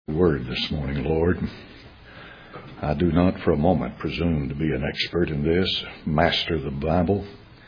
Word this morning, Lord. I do not for a moment presume to be an expert in this, master of the Bible.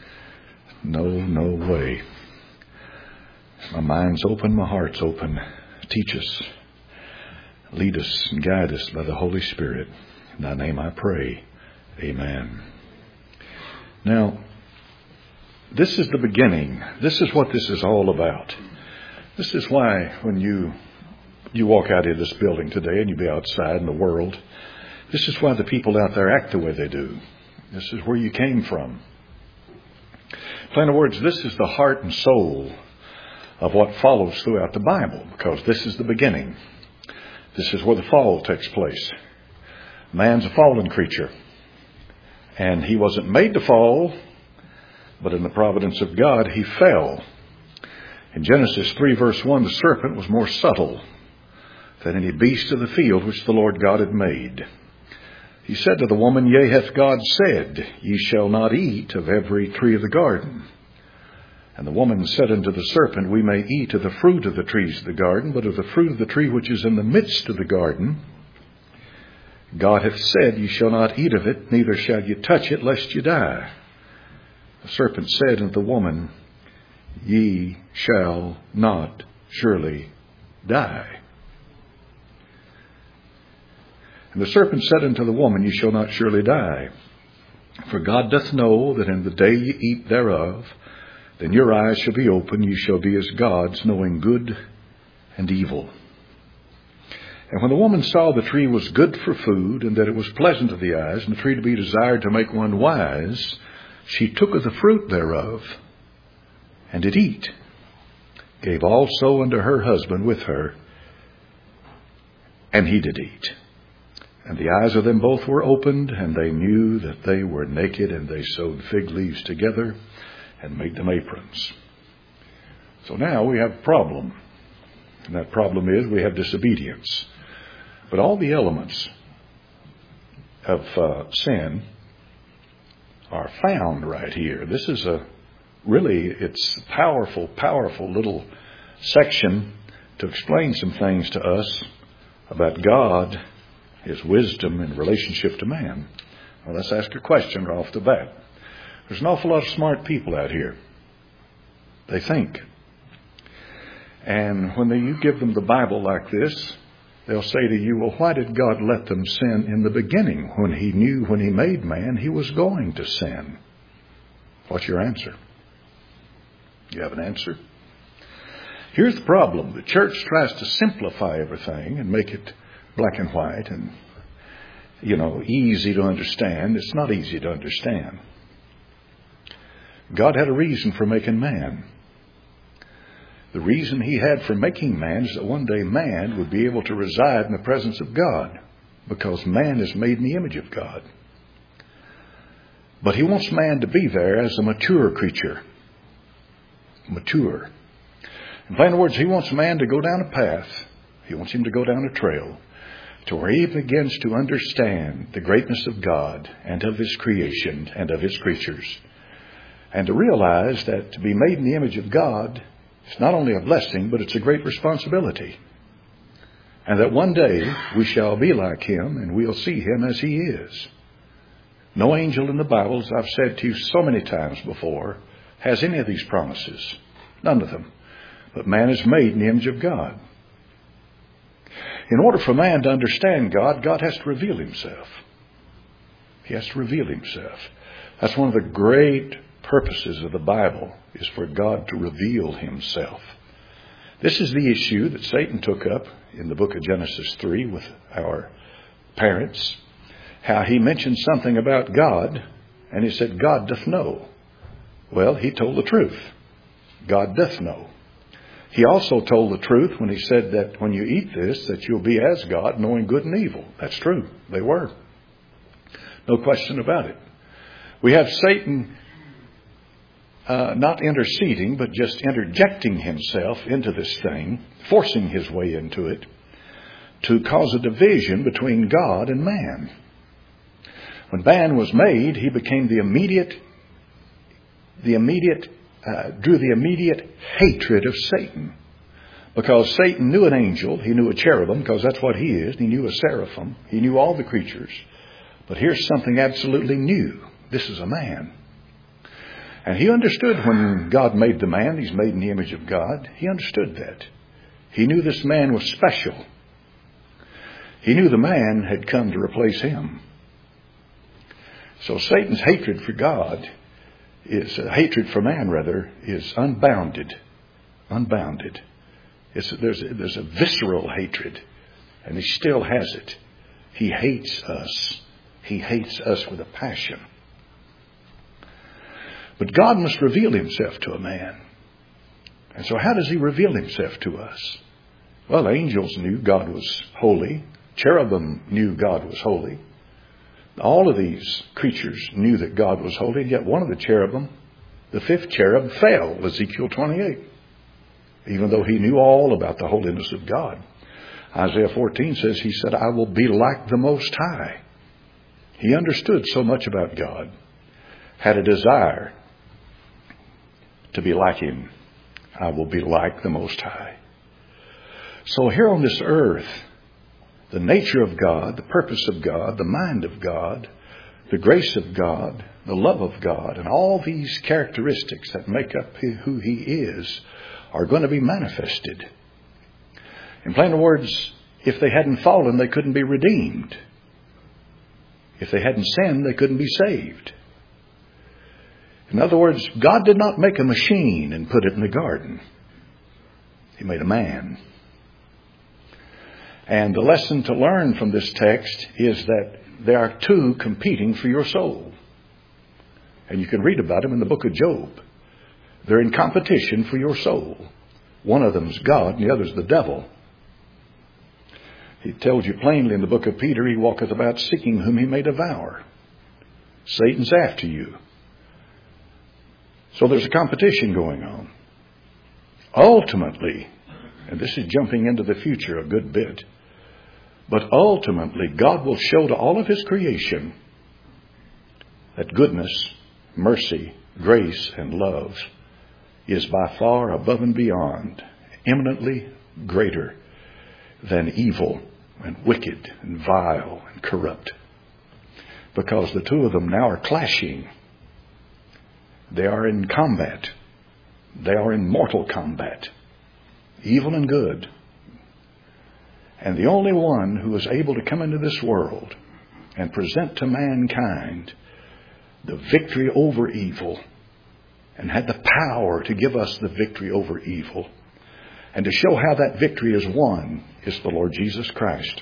No way. My mind's open, my heart's open. Teach us, lead us, and guide us by the Holy Spirit. In thy name I pray. Amen. Now, this is the beginning. This is what this is all about. This is why when you walk out of this building today and you be outside in the world, this is why the people out there act the way they do. This is where you came from. In plain words, this is the heart and soul of what follows throughout the Bible, because this is the beginning. This is where the fall takes place. Man's a fallen creature, and he wasn't made to fall, but in the providence of God, he fell. In Genesis 3 verse 1, the serpent was more subtle than any beast of the field which the Lord God had made. He said to the woman, Yea, hath God said, Ye shall not eat of every tree of the garden. And the woman said unto the serpent, We may eat of the fruit of the trees of the garden, but of the fruit of the tree which is in the midst of the garden, God hath said, Ye shall not eat of it, neither shall ye touch it, lest ye die. The serpent said unto the woman, Ye shall not surely die. And the serpent said unto the woman, Ye shall not surely die. For God doth know that in the day ye eat thereof, then your eyes shall be open, ye shall be as gods, knowing good and evil. And when the woman saw the tree was good for food, and that it was pleasant to the eyes, and the tree to be desired to make one wise, she took of the fruit thereof, and did eat, gave also unto her husband with her, and he did eat. And the eyes of them both were opened, and they knew that they were naked, and they sewed fig leaves together and made them aprons. So now we have a problem. And that problem is we have disobedience. But all the elements of sin are found right here. This is it's a powerful little section to explain some things to us about God, His wisdom in relationship to man. Well, let's ask a question right off the bat. There's an awful lot of smart people out here. They think. And when you give them the Bible like this, they'll say to you, well, why did God let them sin in the beginning when He knew when He made man He was going to sin? What's your answer? You have an answer? Here's the problem. The church tries to simplify everything and make it black and white and, easy to understand. It's not easy to understand. God had a reason for making man. The reason He had for making man is that one day man would be able to reside in the presence of God, because man is made in the image of God. But He wants man to be there as a mature creature. Mature. In plain words, He wants man to go down a path. He wants him to go down a trail to where he begins to understand the greatness of God and of His creation and of His creatures. And to realize that to be made in the image of God is not only a blessing, but it's a great responsibility. And that one day we shall be like Him and we'll see Him as He is. No angel in the Bible, as I've said to you so many times before, has any of these promises. None of them. But man is made in the image of God. In order for man to understand God, God has to reveal Himself. He has to reveal Himself. That's one of the great purposes of the Bible, is for God to reveal Himself. This is the issue that Satan took up in the book of Genesis 3 with our parents. How he mentioned something about God, and he said, God doth know. Well, he told the truth. God doth know. He also told the truth when he said that when you eat this, that you'll be as God, knowing good and evil. That's true. They were. No question about it. We have Satan not interceding, but just interjecting himself into this thing, forcing his way into it, to cause a division between God and man. When man was made, he became drew the immediate hatred of Satan. Because Satan knew an angel. He knew a cherubim, because that's what he is. He knew a seraphim. He knew all the creatures. But here's something absolutely new. This is a man. And he understood when God made the man, he's made in the image of God. He understood that. He knew this man was special. He knew the man had come to replace him. So Satan's hatred for God hatred for man is unbounded. Unbounded. There's a visceral hatred. And he still has it. He hates us. He hates us with a passion. But God must reveal himself to a man. And so how does he reveal himself to us? Well, angels knew God was holy. Cherubim knew God was holy. All of these creatures knew that God was holy. And yet one of the cherubim, the fifth cherub, fell, Ezekiel 28. Even though he knew all about the holiness of God. Isaiah 14 says, he said, I will be like the Most High. He understood so much about God. Had a desire to be like him. I will be like the Most High. So here on this earth, the nature of God, the purpose of God, the mind of God, the grace of God, the love of God, and all these characteristics that make up who he is are going to be manifested. In plain words, if they hadn't fallen, they couldn't be redeemed. If they hadn't sinned, they couldn't be saved. In other words, God did not make a machine and put it in the garden. He made a man. And the lesson to learn from this text is that there are two competing for your soul. And you can read about them in the book of Job. They're in competition for your soul. One of them's God and the other's the devil. He tells you plainly in the book of Peter, he walketh about seeking whom he may devour. Satan's after you. So there's a competition going on. Ultimately, and this is jumping into the future a good bit, but ultimately God will show to all of his creation that goodness, mercy, grace, and love is by far above and beyond, eminently greater than evil and wicked and vile and corrupt. Because the two of them now are clashing. They are in combat. They are in mortal combat. Evil and good. And the only one who is able to come into this world and present to mankind the victory over evil and had the power to give us the victory over evil and to show how that victory is won is the Lord Jesus Christ.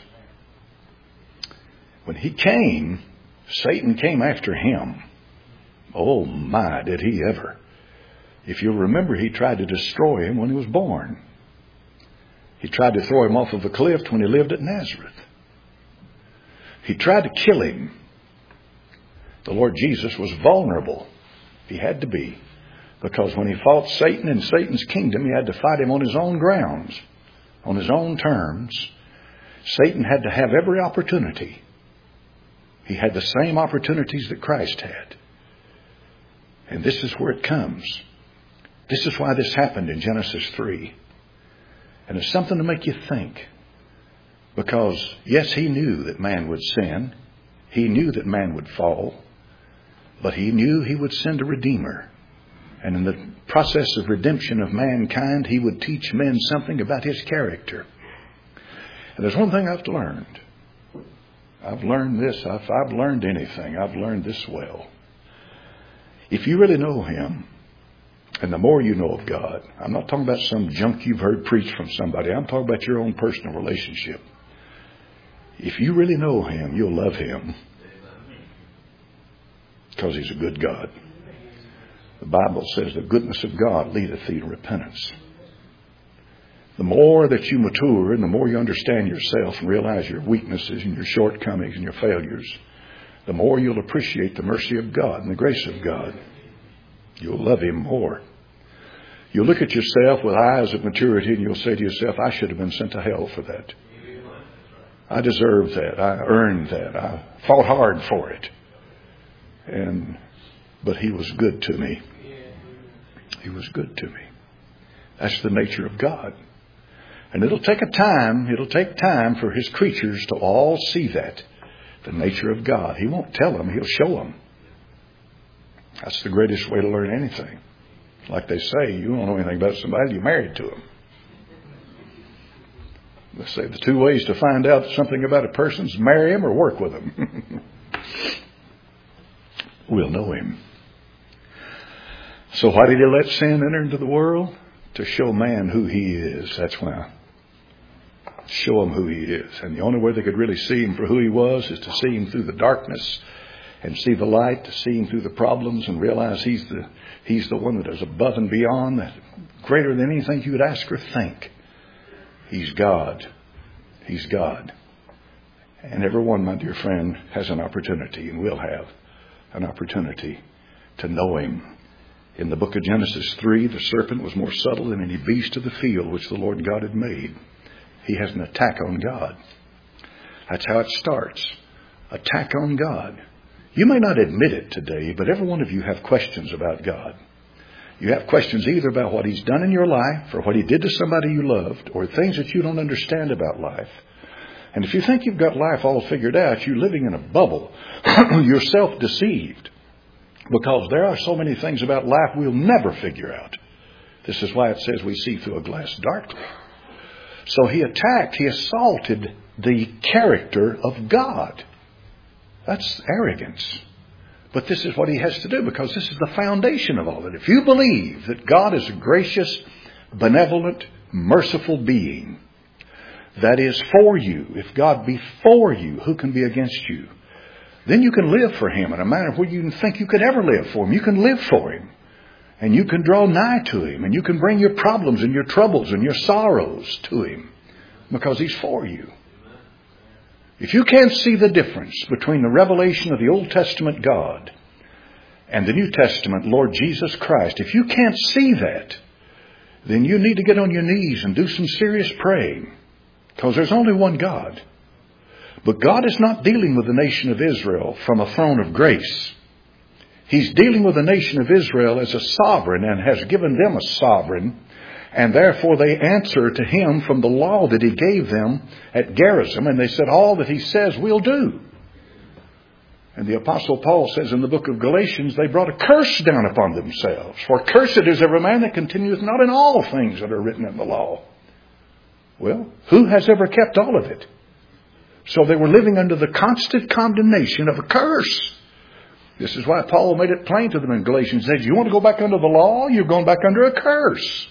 When he came, Satan came after him. Oh my, did he ever. If you'll remember, he tried to destroy him when he was born. He tried to throw him off of a cliff when he lived at Nazareth. He tried to kill him. The Lord Jesus was vulnerable. He had to be. Because when he fought Satan in Satan's kingdom, he had to fight him on his own grounds, on his own terms. Satan had to have every opportunity. He had the same opportunities that Christ had. And this is where it comes. This is why this happened in Genesis 3. And it's something to make you think. Because, yes, he knew that man would sin. He knew that man would fall. But he knew he would send a Redeemer. And in the process of redemption of mankind, he would teach men something about his character. And there's one thing I've learned. I've learned this. If I've learned anything, I've learned this well. If you really know him, and the more you know of God, I'm not talking about some junk you've heard preached from somebody. I'm talking about your own personal relationship. If you really know him, you'll love him. Because he's a good God. The Bible says the goodness of God leadeth thee to repentance. The more that you mature and the more you understand yourself and realize your weaknesses and your shortcomings and your failures, the more you'll appreciate the mercy of God and the grace of God. You'll love him more. You'll look at yourself with eyes of maturity and you'll say to yourself, I should have been sent to hell for that. I deserved that. I earned that. I fought hard for it. But he was good to me. He was good to me. That's the nature of God. And it'll take time for His creatures to all see that. The nature of God. He won't tell them, He'll show them. That's the greatest way to learn anything. Like they say, you don't know anything about somebody, you're married to them. They say the two ways to find out something about a person is marry him or work with him. We'll know Him. So why did He let sin enter into the world? To show man who he is. That's why. Show him who he is. And the only way they could really see Him for who He was is to see Him through the darkness and see the light, to see Him through the problems and realize He's the one that is above and beyond, that greater than anything you would ask or think. He's God. He's God. And everyone, my dear friend, has an opportunity and will have an opportunity to know Him. In the book of Genesis 3, the serpent was more subtle than any beast of the field which the Lord God had made. He has an attack on God. That's how it starts. Attack on God. You may not admit it today, but every one of you have questions about God. You have questions either about what He's done in your life, or what He did to somebody you loved, or things that you don't understand about life. And if you think you've got life all figured out, you're living in a bubble. You're self-deceived. Because there are so many things about life we'll never figure out. This is why it says we see through a glass darkly. So he assaulted the character of God. That's arrogance. But this is what he has to do, because this is the foundation of all of it. If you believe that God is a gracious, benevolent, merciful being that is for you, if God be for you, who can be against you? Then you can live for Him in a manner where you didn't think you could ever live for Him. You can live for Him. And you can draw nigh to Him. And you can bring your problems and your troubles and your sorrows to Him. Because He's for you. If you can't see the difference between the revelation of the Old Testament God and the New Testament Lord Jesus Christ, if you can't see that, then you need to get on your knees and do some serious praying. Because there's only one God. But God is not dealing with the nation of Israel from a throne of grace. He's dealing with the nation of Israel as a sovereign, and has given them a sovereign. And therefore they answer to Him from the law that He gave them at Gerizim. And they said, all that He says we'll do. And the Apostle Paul says in the book of Galatians, they brought a curse down upon themselves. For cursed is every man that continueth not in all things that are written in the law. Well, who has ever kept all of it? So they were living under the constant condemnation of a curse. This is why Paul made it plain to them in Galatians. He said, you want to go back under the law? You're going back under a curse.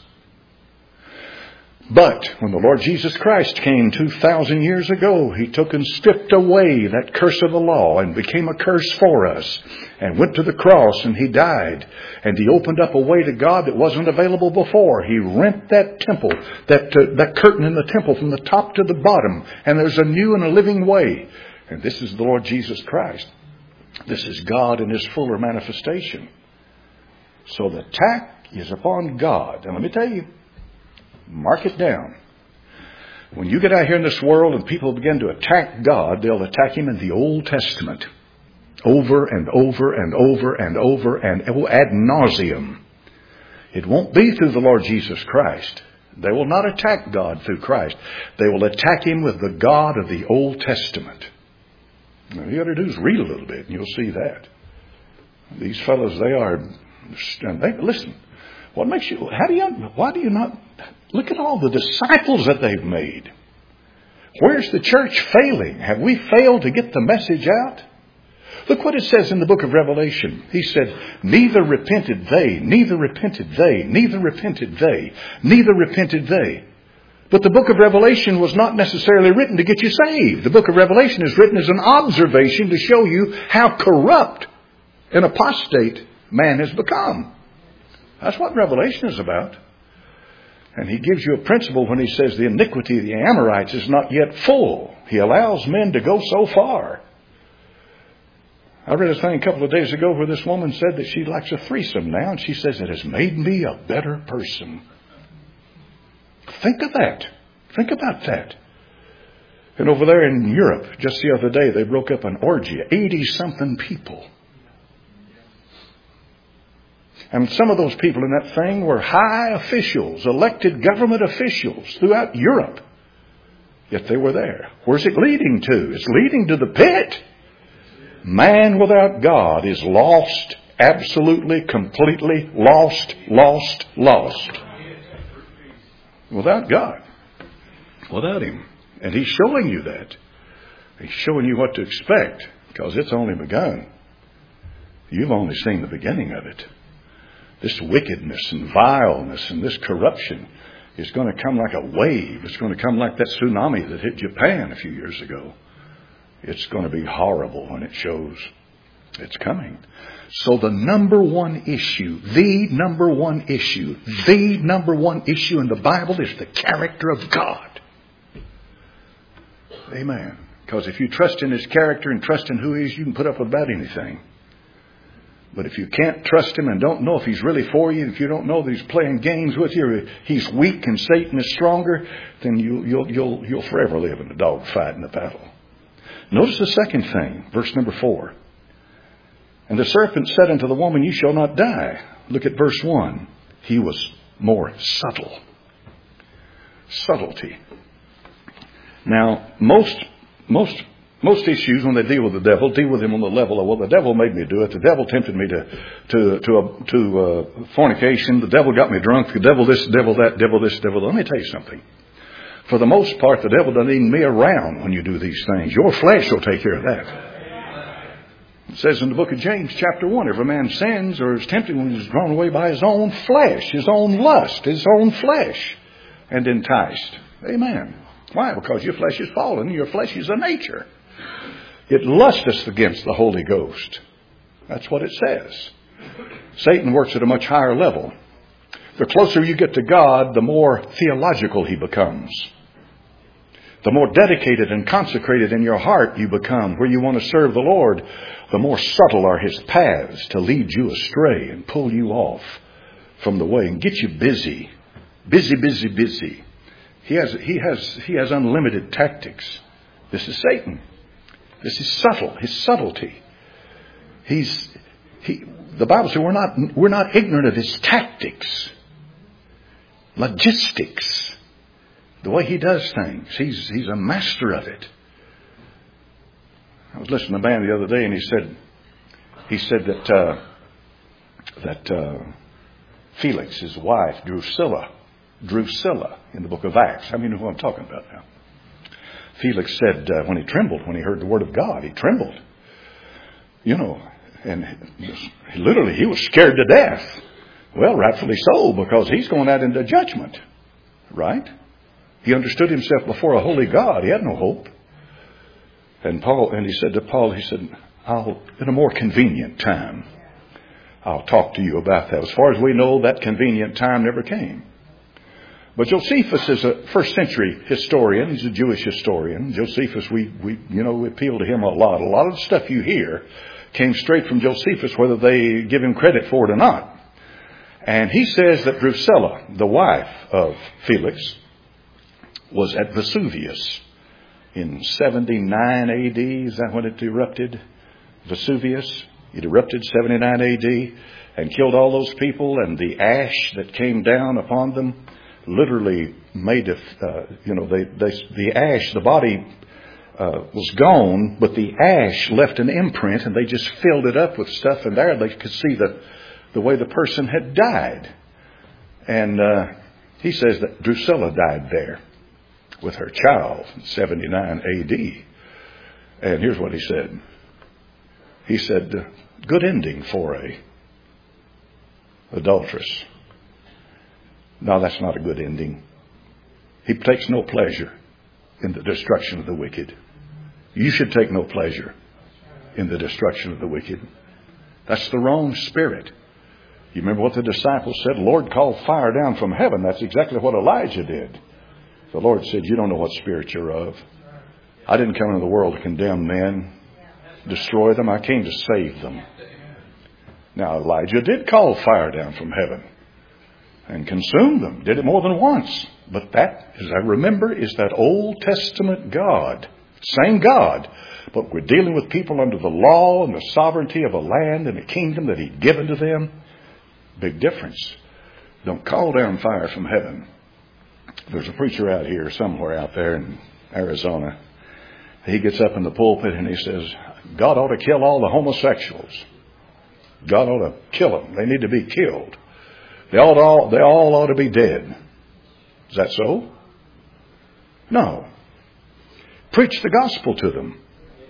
But when the Lord Jesus Christ came 2,000 years ago, He took and stripped away that curse of the law and became a curse for us, and went to the cross, and He died, and He opened up a way to God that wasn't available before. He rent that temple, that curtain in the temple from the top to the bottom, and there's a new and a living way. And this is the Lord Jesus Christ. This is God in His fuller manifestation. So the attack is upon God. And let me tell you, mark it down. When you get out here in this world and people begin to attack God, they'll attack Him in the Old Testament. Over and over and over and over and ad nauseum. It won't be through the Lord Jesus Christ. They will not attack God through Christ. They will attack Him with the God of the Old Testament. Now, all you got to do is read a little bit and you'll see that. These fellows, listen. What makes you, why do you not, look at all the disciples that they've made. Where's the church failing? Have we failed to get the message out? Look what it says in the book of Revelation. He said, neither repented they, neither repented they, neither repented they, neither repented they. But the book of Revelation was not necessarily written to get you saved. The book of Revelation is written as an observation to show you how corrupt and apostate man has become. That's what Revelation is about. And he gives you a principle when he says the iniquity of the Amorites is not yet full. He allows men to go so far. I read a thing a couple of days ago where this woman said that she likes a threesome now, and she says it has made me a better person. Think of that. Think about that. And over there in Europe, just the other day, they broke up an orgy, 80-something people. And some of those people in that thing were high officials, elected government officials throughout Europe. Yet they were there. Where's it leading to? It's leading to the pit. Man without God is lost, absolutely, completely lost, lost, lost. Without God. Without Him. And He's showing you that. He's showing you what to expect, because it's only begun. You've only seen the beginning of it. This wickedness and vileness and this corruption is going to come like a wave. It's going to come like that tsunami that hit Japan a few years ago. It's going to be horrible when it shows it's coming. So the number one issue in the Bible is the character of God. Amen. Because if you trust in His character and trust in who He is, you can put up with about anything. But if you can't trust Him and don't know if He's really for you, if you don't know that He's playing games with you, He's weak and Satan is stronger, then you'll forever live in a dogfight in the battle. Notice the second thing, verse number 4. And the serpent said unto the woman, You shall not die. Look at verse 1. He was more subtle. Subtlety. Now, most issues, when they deal with the devil, deal with him on the level of, well, the devil made me do it. The devil tempted me to fornication. The devil got me drunk. The devil this, the devil that, devil this, devil that. Let me tell you something. For the most part, the devil doesn't even be around when you do these things. Your flesh will take care of that. It says in the book of James, chapter 1, if a man sins or is tempted when he's drawn away by his own flesh, his own lust, his own flesh, and enticed. Amen. Why? Because your flesh is fallen. Your flesh is a nature. It lusteth against the Holy Ghost. That's what it says. Satan works at a much higher level. The closer you get to God, the more theological he becomes. The more dedicated and consecrated in your heart you become, where you want to serve the Lord, the more subtle are his paths to lead you astray and pull you off from the way and get you busy. Busy, busy, busy. He has unlimited tactics. This is Satan. This is subtle. His subtlety. The Bible says we're not ignorant of his tactics, logistics, the way he does things. He's a master of it. I was listening to a man the other day, and he said that Felix, his wife, Drusilla, in the book of Acts. How many know who I'm talking about now? Felix said when he trembled, when he heard the word of God, he trembled. You know, and literally he was scared to death. Well, rightfully so, because he's going out into judgment. Right? He understood himself before a holy God. He had no hope. And he said to Paul, I'll, in a more convenient time, I'll talk to you about that. As far as we know, that convenient time never came. But Josephus is a first century historian. He's a Jewish historian. Josephus, we appeal to him a lot. A lot of the stuff you hear came straight from Josephus, whether they give him credit for it or not. And he says that Drusilla, the wife of Felix, was at Vesuvius in 79 AD. Is that when it erupted? Vesuvius. It erupted 79 AD and killed all those people, and the ash that came down upon them literally made the ash, the body was gone, but the ash left an imprint, and they just filled it up with stuff, and there they could see the way the person had died. And he says that Drusilla died there with her child in 79 AD. And here's what he said. He said, good ending for a adulteress. No, that's not a good ending. He takes no pleasure in the destruction of the wicked. You should take no pleasure in the destruction of the wicked. That's the wrong spirit. You remember what the disciples said? Lord, call fire down from heaven. That's exactly what Elijah did. The Lord said, you don't know what spirit you're of. I didn't come into the world to condemn men, destroy them. I came to save them. Now, Elijah did call fire down from heaven and consumed them. Did it more than once. But that, as I remember, is that Old Testament God. Same God. But we're dealing with people under the law and the sovereignty of a land and a kingdom that He'd given to them. Big difference. Don't call down fire from heaven. There's a preacher out here somewhere out there in Arizona. He gets up in the pulpit and he says, God ought to kill all the homosexuals. God ought to kill them. They need to be killed. They all ought to be dead. Is that so? No. Preach the gospel to them.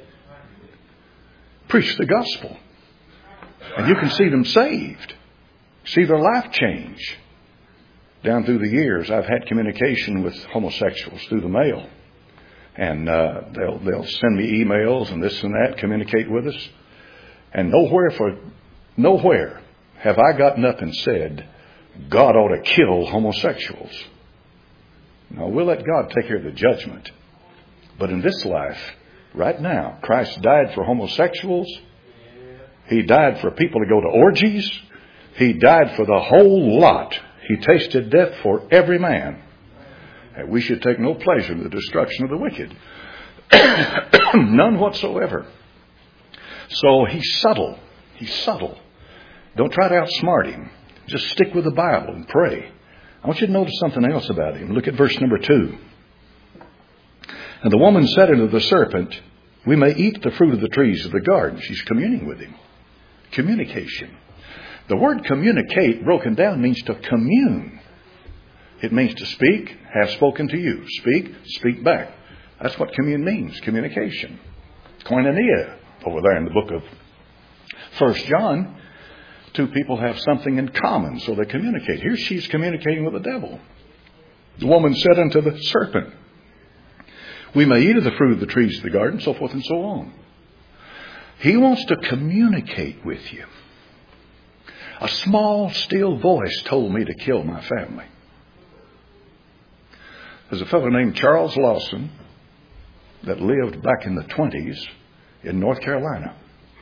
Preach the gospel. And you can see them saved. See their life change. Down through the years, I've had communication with homosexuals through the mail. And they'll send me emails and this and that, communicate with us. And nowhere have I gotten up and said, God ought to kill homosexuals. No, we'll let God take care of the judgment. But in this life, right now, Christ died for homosexuals. He died for people to go to orgies. He died for the whole lot. He tasted death for every man. And we should take no pleasure in the destruction of the wicked. None whatsoever. So he's subtle. He's subtle. Don't try to outsmart him. Just stick with the Bible and pray. I want you to notice something else about him. Look at verse number 2. And the woman said unto the serpent, we may eat the fruit of the trees of the garden. She's communing with him. Communication. The word communicate broken down means to commune. It means to speak, have spoken to you. Speak back. That's what commune means, communication. Koinonia over there in the book of 1 John. Two people have something in common, so they communicate. Here she's communicating with the devil. The woman said unto the serpent, we may eat of the fruit of the trees of the garden, so forth and so on. He wants to communicate with you. A small, still voice told me to kill my family. There's a fellow named Charles Lawson that lived back in the 20s in North Carolina.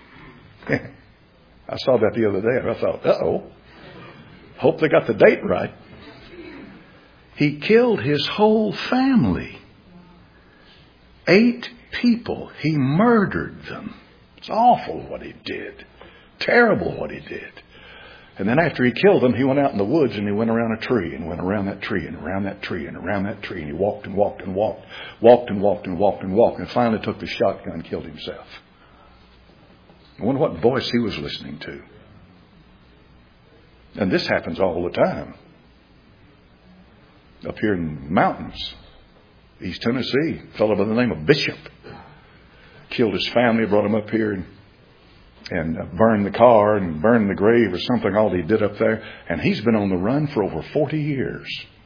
I saw that the other day and I thought, uh-oh, hope they got the date right. He killed his whole family. 8 people. He murdered them. It's awful what he did. Terrible what he did. And then after he killed them, he went out in the woods and he went around a tree and went around that tree and around that tree and around that tree. And he walked and walked and walked, walked and walked and walked and walked, and finally took the shotgun and killed himself. I wonder what voice he was listening to. And this happens all the time. Up here in the mountains, East Tennessee, a fellow by the name of Bishop killed his family, brought him up here and burned the car and burned the grave or something, all he did up there. And he's been on the run for over 40 years.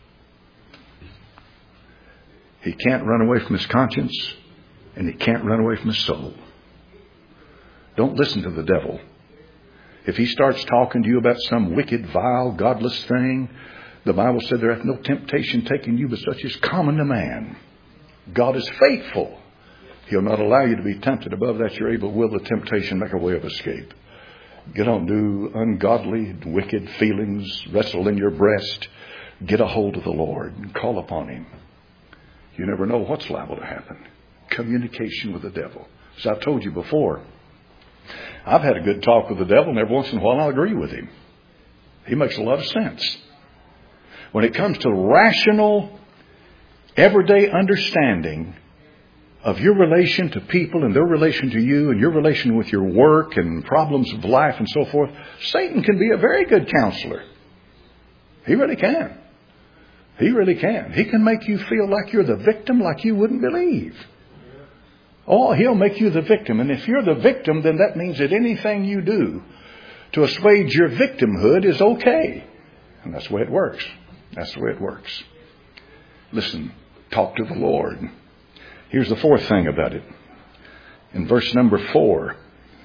He can't run away from his conscience, and he can't run away from his soul. Don't listen to the devil. If he starts talking to you about some wicked, vile, godless thing, the Bible said there hath no temptation taken you but such as common to man. God is faithful. He'll not allow you to be tempted above that you're able, will the temptation make a way of escape. Get on, do ungodly, wicked feelings wrestle in your breast. Get a hold of the Lord and call upon Him. You never know what's liable to happen. Communication with the devil. As I've told you before, I've had a good talk with the devil, and every once in a while I'll agree with him. He makes a lot of sense. When it comes to rational, everyday understanding of your relation to people and their relation to you and your relation with your work and problems of life and so forth, Satan can be a very good counselor. He really can. He really can. He can make you feel like you're the victim like you wouldn't believe. Oh, he'll make you the victim. And if you're the victim, then that means that anything you do to assuage your victimhood is okay. And that's the way it works. That's the way it works. Listen, talk to the Lord. Here's the fourth thing about it. In verse number 5,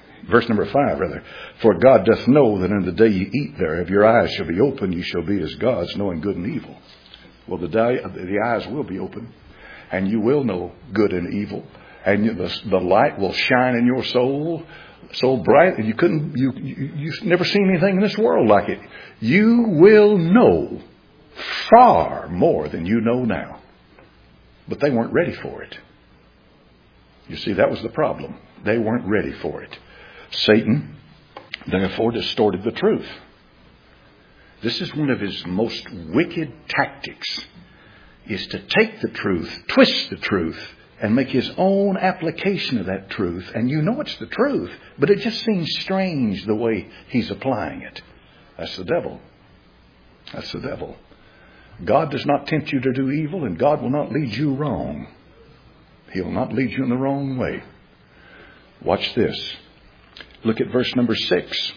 for God doth know that in the day you eat thereof, your eyes shall be open, you shall be as gods, knowing good and evil. Well, the eyes will be open, and you will know good and evil. And the light will shine in your soul so bright that you've never seen anything in this world like it. You will know far more than you know now. But they weren't ready for it. You see, that was the problem. They weren't ready for it. Satan, therefore, distorted the truth. This is one of his most wicked tactics, is to take the truth, twist the truth, and make his own application of that truth. And you know it's the truth, but it just seems strange the way he's applying it. That's the devil. That's the devil. God does not tempt you to do evil, and God will not lead you wrong. He will not lead you in the wrong way. Watch this. Look at verse number 6.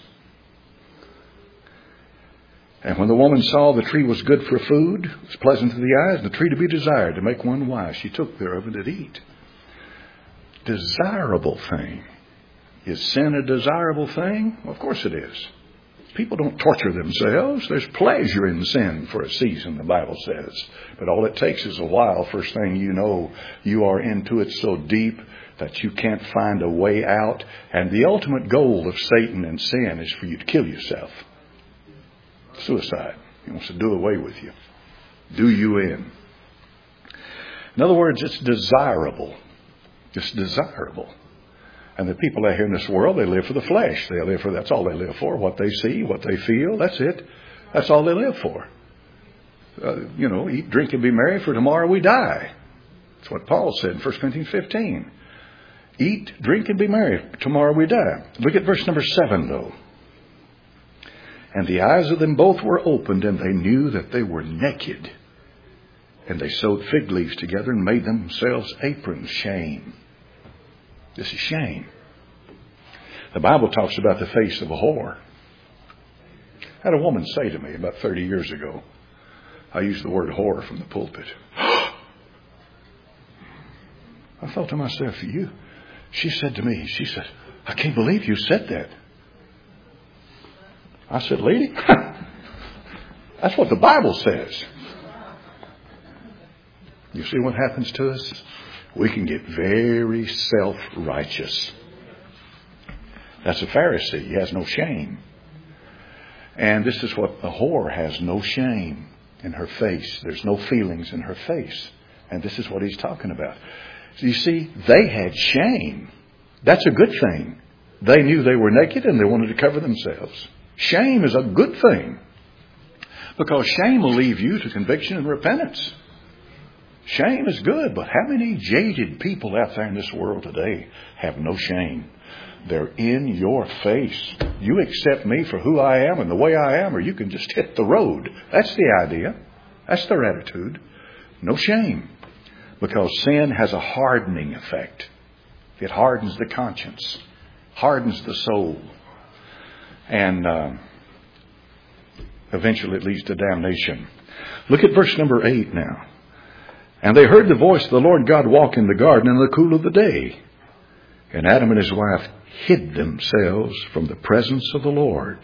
And when the woman saw the tree was good for food, it was pleasant to the eyes, and the tree to be desired, to make one wise, she took thereof and did eat. Desirable thing. Is sin a desirable thing? Well, of course it is. People don't torture themselves. There's pleasure in sin for a season, the Bible says. But all it takes is a while. First thing you know, you are into it so deep that you can't find a way out. And the ultimate goal of Satan and sin is for you to kill yourself. Suicide. He wants to do away with you. Do you in. In other words, it's desirable. It's desirable. And the people out here in this world, they live for the flesh. That's all they live for. What they see, what they feel, that's it. That's all they live for. Eat, drink, and be merry, for tomorrow we die. That's what Paul said in 1 Corinthians 15. Eat, drink, and be merry. Tomorrow we die. Look at verse number 7, though. And the eyes of them both were opened, and they knew that they were naked. And they sewed fig leaves together and made themselves aprons. Shame. This is shame. The Bible talks about the face of a whore. I had a woman say to me about 30 years ago, I used the word whore from the pulpit. I thought to myself, she said to me, I can't believe you said that. I said, lady, that's what the Bible says. You see what happens to us? We can get very self-righteous. That's a Pharisee. He has no shame. And this is what the whore has, no shame in her face. There's no feelings in her face. And this is what he's talking about. So you see, they had shame. That's a good thing. They knew they were naked and they wanted to cover themselves. Shame is a good thing. Because shame will lead you to conviction and repentance. Shame is good, but how many jaded people out there in this world today have no shame? They're in your face. You accept me for who I am and the way I am, or you can just hit the road. That's the idea. That's their attitude. No shame. Because sin has a hardening effect. It hardens the conscience, hardens the soul, and eventually it leads to damnation. Look at verse number 8 now. And they heard the voice of the Lord God walk in the garden in the cool of the day. And Adam and his wife hid themselves from the presence of the Lord.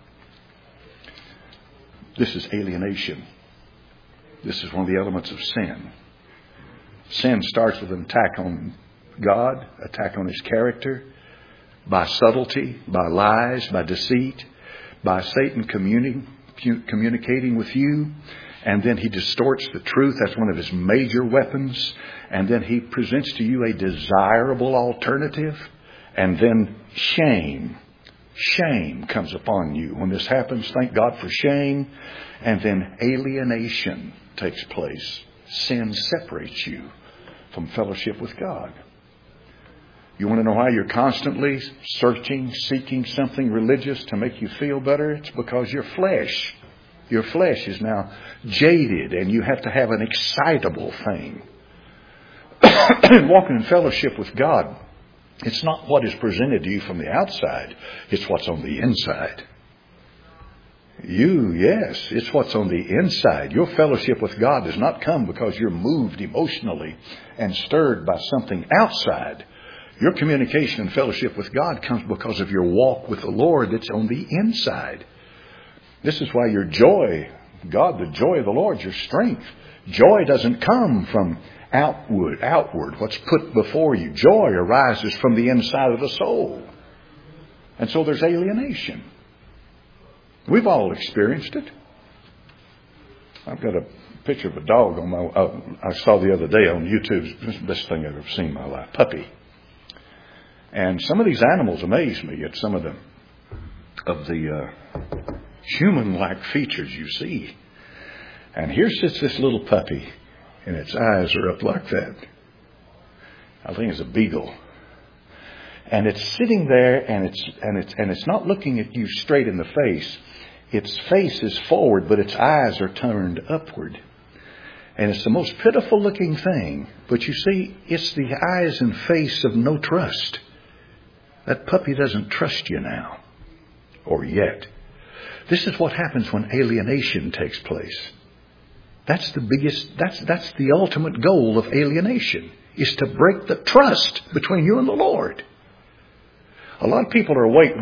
This is alienation. This is one of the elements of sin. Sin starts with an attack on God, attack on His character, by subtlety, by lies, by deceit, by Satan communicating with you. And then he distorts the truth. That's one of his major weapons. And then he presents to you a desirable alternative. And then shame. Shame comes upon you. When this happens, thank God for shame. And then alienation takes place. Sin separates you from fellowship with God. You want to know why you're constantly searching, seeking something religious to make you feel better? It's because your flesh is now jaded, and you have to have an excitable thing. Walking in fellowship with God, it's not what is presented to you from the outside. It's what's on the inside. It's what's on the inside. Your fellowship with God does not come because you're moved emotionally and stirred by something outside. Your communication and fellowship with God comes because of your walk with the Lord that's on the inside. This is why your joy, God, the joy of the Lord, your strength. Joy doesn't come from outward, what's put before you. Joy arises from the inside of the soul. And so there's alienation. We've all experienced it. I've got a picture of a dog I saw the other day on YouTube. It's the best thing I've ever seen in my life. Puppy. And some of these animals amaze me at some of the human-like features, you see. And here sits this little puppy, and its eyes are up like that. I think it's a beagle. And it's sitting there, and it's not looking at you straight in the face. Its face is forward, but its eyes are turned upward. And it's the most pitiful looking thing. But you see, it's the eyes and face of no trust. That puppy doesn't trust you now. Or yet. This is what happens when alienation takes place. That's the ultimate goal of alienation, is to break the trust between you and the Lord. A lot of people are awake.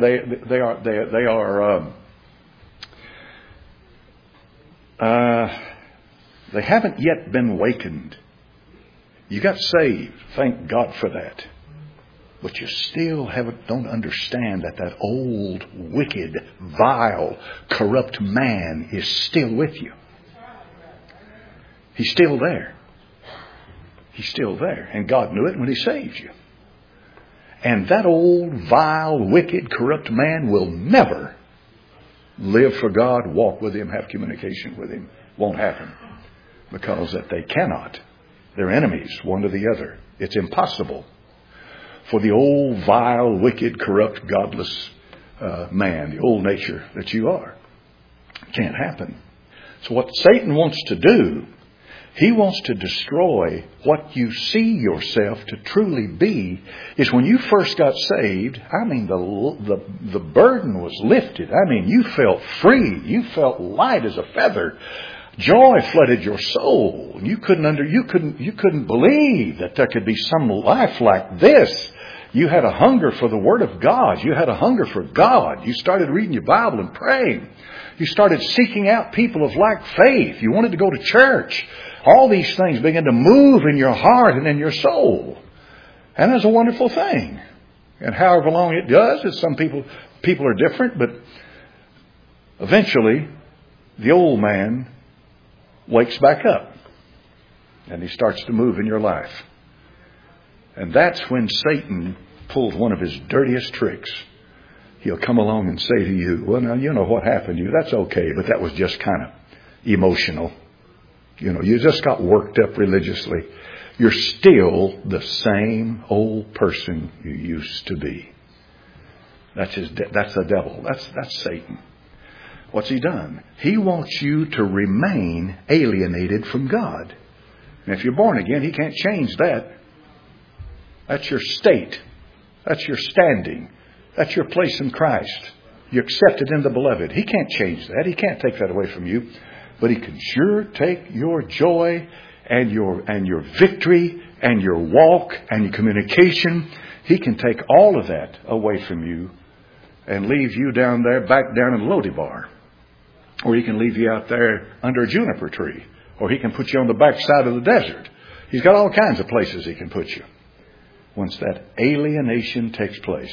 They haven't yet been awakened. You got saved. Thank God for that. But you still don't understand that old, wicked, vile, corrupt man is still with you. He's still there. He's still there. And God knew it when He saved you. And that old, vile, wicked, corrupt man will never live for God, walk with Him, have communication with Him. Won't happen. Because that they cannot. They're enemies, one to the other. It's impossible for the old, vile, wicked, corrupt, godless man, the old nature that you are. It can't happen. So what Satan wants to do, he wants to destroy what you see yourself to truly be. Is when you first got saved, I mean, the burden was lifted. I mean, you felt free. You felt light as a feather. Joy flooded your soul. You couldn't believe that there could be some life like this. You had a hunger for the Word of God. You had a hunger for God. You started reading your Bible and praying. You started seeking out people of like faith. You wanted to go to church. All these things began to move in your heart and in your soul. And that's a wonderful thing. And however long it does, some people are different, but eventually the old man wakes back up and he starts to move in your life. And that's when Satan pulls one of his dirtiest tricks. He'll come along and say to you, well, now, you know what happened to you. That's okay, but that was just kind of emotional. You know, you just got worked up religiously. You're still the same old person you used to be. That's the devil. That's Satan. What's he done? He wants you to remain alienated from God. And if you're born again, he can't change that. That's your state. That's your standing. That's your place in Christ. You're accepted in the beloved. He can't change that. He can't take that away from you. But he can sure take your joy and your victory and your walk and your communication. He can take all of that away from you and leave you down there, back down in Lo-debar. Or he can leave you out there under a juniper tree. Or he can put you on the backside of the desert. He's got all kinds of places he can put you once that alienation takes place.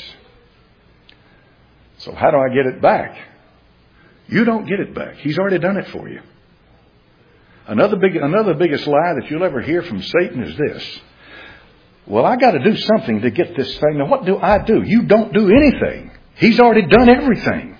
So how do I get it back? You don't get it back. He's already done it for you. Another biggest lie that you'll ever hear from Satan is this. Well, I got to do something to get this thing. Now, what do I do? You don't do anything. He's already done everything.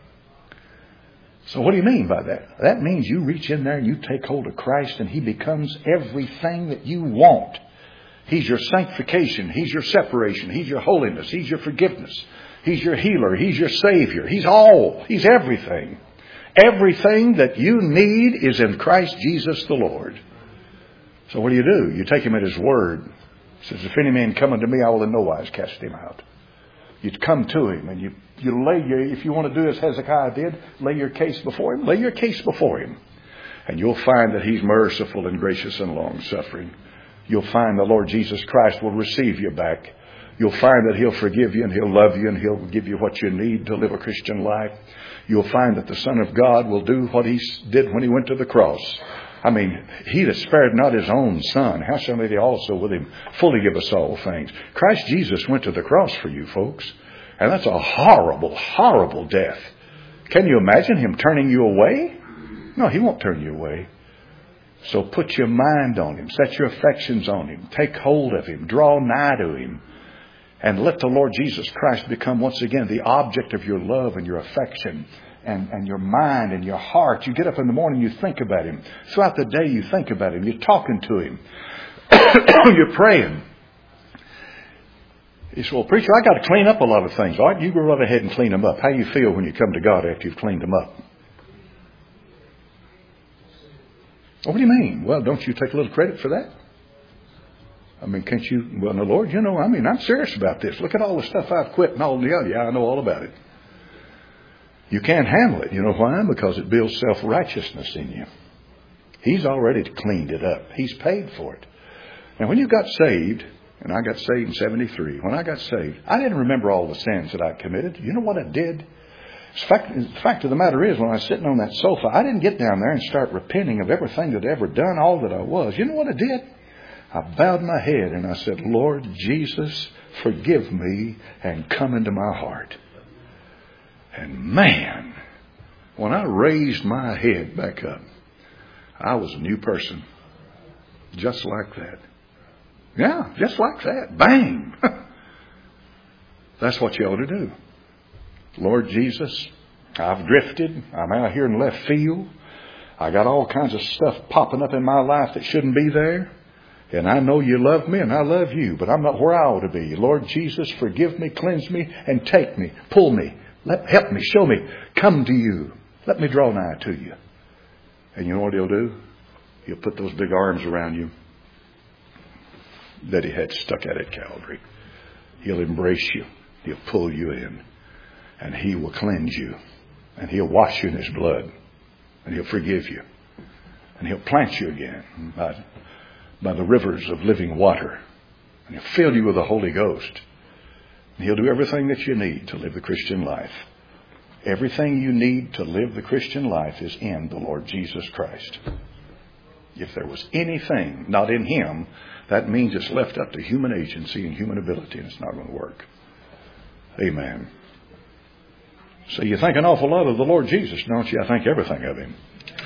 So what do you mean by that? That means you reach in there and you take hold of Christ and He becomes everything that you want. He's your sanctification. He's your separation. He's your holiness. He's your forgiveness. He's your healer. He's your Savior. He's all. He's everything. Everything that you need is in Christ Jesus the Lord. So what do? You take Him at His word. He says, if any man come unto me, I will in no wise cast him out. You'd come to Him and you lay if you want to do as Hezekiah did, lay your case before Him. Lay your case before Him. And you'll find that He's merciful and gracious and long-suffering. You'll find the Lord Jesus Christ will receive you back. You'll find that He'll forgive you and He'll love you and He'll give you what you need to live a Christian life. You'll find that the Son of God will do what He did when He went to the cross. I mean, He that spared not His own Son, how shall He also with Him fully give us all things? Christ Jesus went to the cross for you, folks. And that's a horrible, horrible death. Can you imagine Him turning you away? No, He won't turn you away. So put your mind on Him. Set your affections on Him. Take hold of Him. Draw nigh to Him. And let the Lord Jesus Christ become once again the object of your love and your affection and your mind and your heart. You get up in the morning, you think about Him. Throughout the day, you think about Him. You're talking to Him. You're praying. He said, well, preacher, I got to clean up a lot of things. All right, you go right ahead and clean them up. How do you feel when you come to God after you've cleaned them up? What do you mean? Well, don't you take a little credit for that? I mean, can't you? Well, no, Lord, I'm serious about this. Look at all the stuff I've quit and all the other. Yeah, I know all about it. You can't handle it. You know why? Because it builds self-righteousness in you. He's already cleaned it up. He's paid for it. Now, when you got saved, and I got saved in 73, when I got saved, I didn't remember all the sins that I committed. You know what I did? The fact of the matter is, when I was sitting on that sofa, I didn't get down there and start repenting of everything that I'd ever done, all that I was. You know what I did? I bowed my head and I said, Lord Jesus, forgive me and come into my heart. And man, when I raised my head back up, I was a new person. Just like that. Yeah, just like that. Bang! That's what you ought to do. Lord Jesus, I've drifted. I'm out here in left field. I got all kinds of stuff popping up in my life that shouldn't be there. And I know you love me and I love you, but I'm not where I ought to be. Lord Jesus, forgive me, cleanse me, and take me. Pull me. Help me. Show me. Come to you. Let me draw nigh to you. And you know what He'll do? He'll put those big arms around you that He had stuck out at Calvary. He'll embrace you. He'll pull you in. And He will cleanse you. And He'll wash you in His blood. And He'll forgive you. And He'll plant you again by the rivers of living water. And He'll fill you with the Holy Ghost. And He'll do everything that you need to live the Christian life. Everything you need to live the Christian life is in the Lord Jesus Christ. If there was anything not in Him, that means it's left up to human agency and human ability, and it's not going to work. Amen. So you think an awful lot of the Lord Jesus, don't you? I think everything of Him.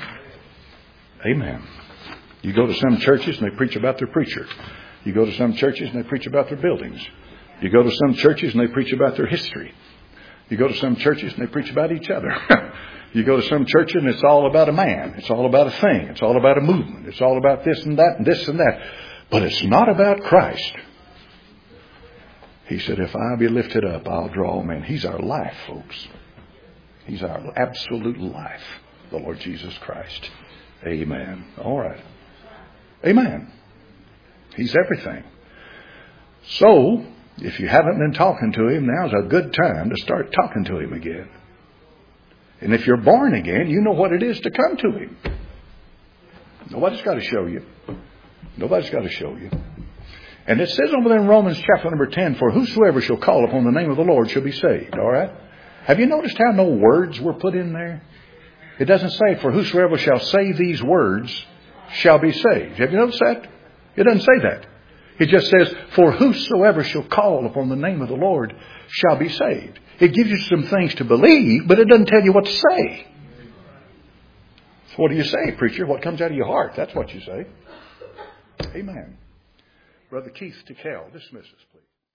Amen. You go to some churches and they preach about their preacher. You go to some churches and they preach about their buildings. You go to some churches and they preach about their history. You go to some churches and they preach about each other. You go to some church and it's all about a man. It's all about a thing. It's all about a movement. It's all about this and that and this and that. But it's not about Christ. He said, if I be lifted up, I'll draw men. He's our life, folks. He's our absolute life, the Lord Jesus Christ. Amen. All right. Amen. He's everything. So, if you haven't been talking to Him, now's a good time to start talking to Him again. And if you're born again, you know what it is to come to Him. Nobody's got to show you. Nobody's got to show you. And it says over there in Romans chapter number 10, for whosoever shall call upon the name of the Lord shall be saved. All right? Have you noticed how no words were put in there? It doesn't say, for whosoever shall say these words shall be saved. Have you noticed that? It doesn't say that. It just says, for whosoever shall call upon the name of the Lord shall be saved. It gives you some things to believe, but it doesn't tell you what to say. So what do you say, preacher? What comes out of your heart? That's what you say. Amen. Brother Keith Tickell, dismiss us, please.